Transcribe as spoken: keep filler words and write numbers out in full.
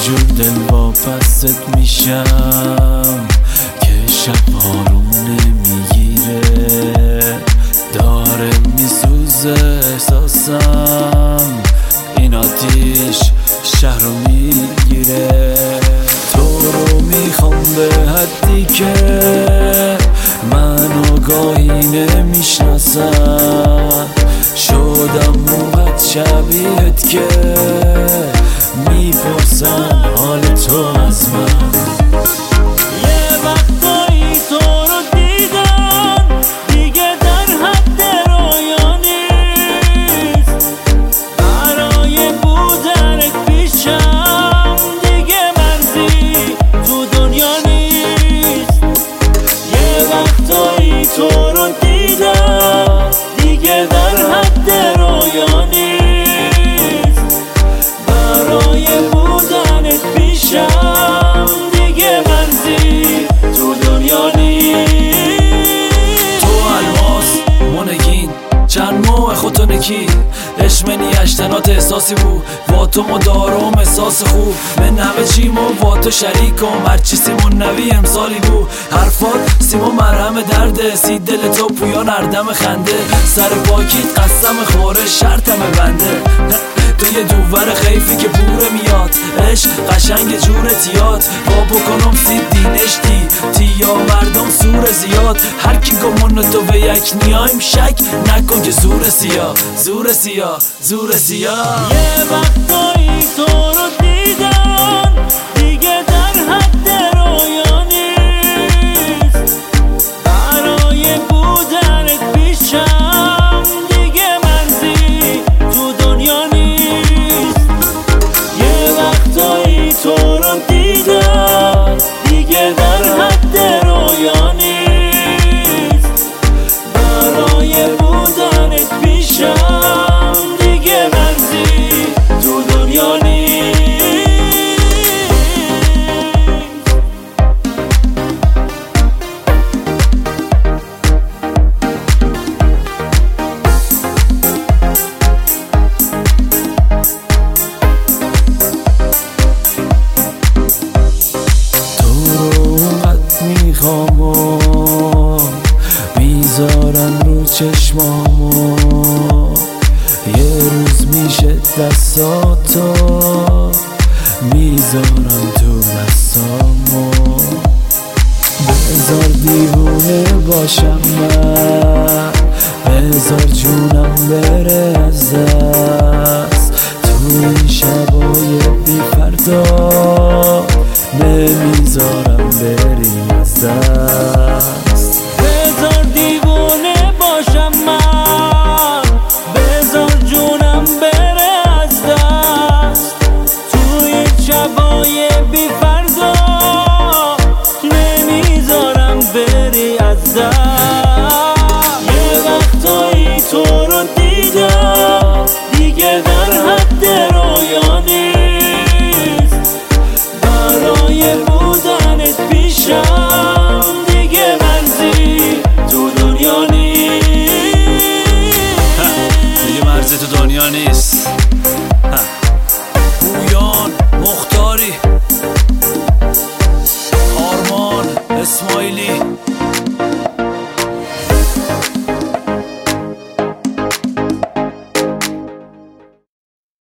جور دل واپست میشم که شب آروم نمیگیره، داره میسوزه احساسم، این آتیش شهر رو میگیره. تو رو میخوام به حدی که من آگاهی نمیشناسم، شدم موقت شبیهت که میپرسن حال تو از من. یه وقتایی تو رو دیدم دیگه در حد رویا نیست، برای بودنت پیشم دیگه مرزی تو دنیا نیست. یه وقتایی تو رو دیدم دیگه در حد رویا نیست، برای بودنت پیشم دیگه مرزی تو دنیا نیست. تو الماس مونگین چند موه خودتو نکی، اشمنی اشتنات احساسی بود با تو مدارم احساس خوب، من همه چیمو با تو شریکم، هرچی سیمون نوی امسالی بود، حرفات سیمو مرهم درده، سی دل تو پویان اردم خنده، سر پاکیت قسم خوره شرطم بنده. تو یه دوور خیفی که پوره میاد، عشق قشنگ جورت یاد، با بکنم سید دینشتی تی یا مردم سور زیاد، هر کی گمون تو به یک نیایم شک نکن که زور سیا زور سیا زور سیا. یه وقتایی تو رو دیدم دیگه در حد رویا نیست، برای بودنت پیشم دیگه مرزی تو دنیا نیست. یه وقتایی تو رو دیدم دیگه در حد رویا نیست، برای بودنت پیشم دیگه مرزی تو دنیا نیست. میخوام میذارم رو چشمامو، یه روز میشه دستاتو میذارم تو دستامو، بذار دیوونه باشم من، بذار جونم بره از دست، تو این شبای بی فردا نمیذارم بری از دست. بذار دیوونه باشم من، بذار جونم بره از دست، توی شبای بی فردا نمیذارم بری از دست. یه وقتایی تو رو دیدم دیگه در حد رویا نیست، برای بودنت پیشم دیگه مرزی تو دنیا نیست. دیگه مرزی تو دنیا نیست. پویان مختاری، آرمان اسماعیلی.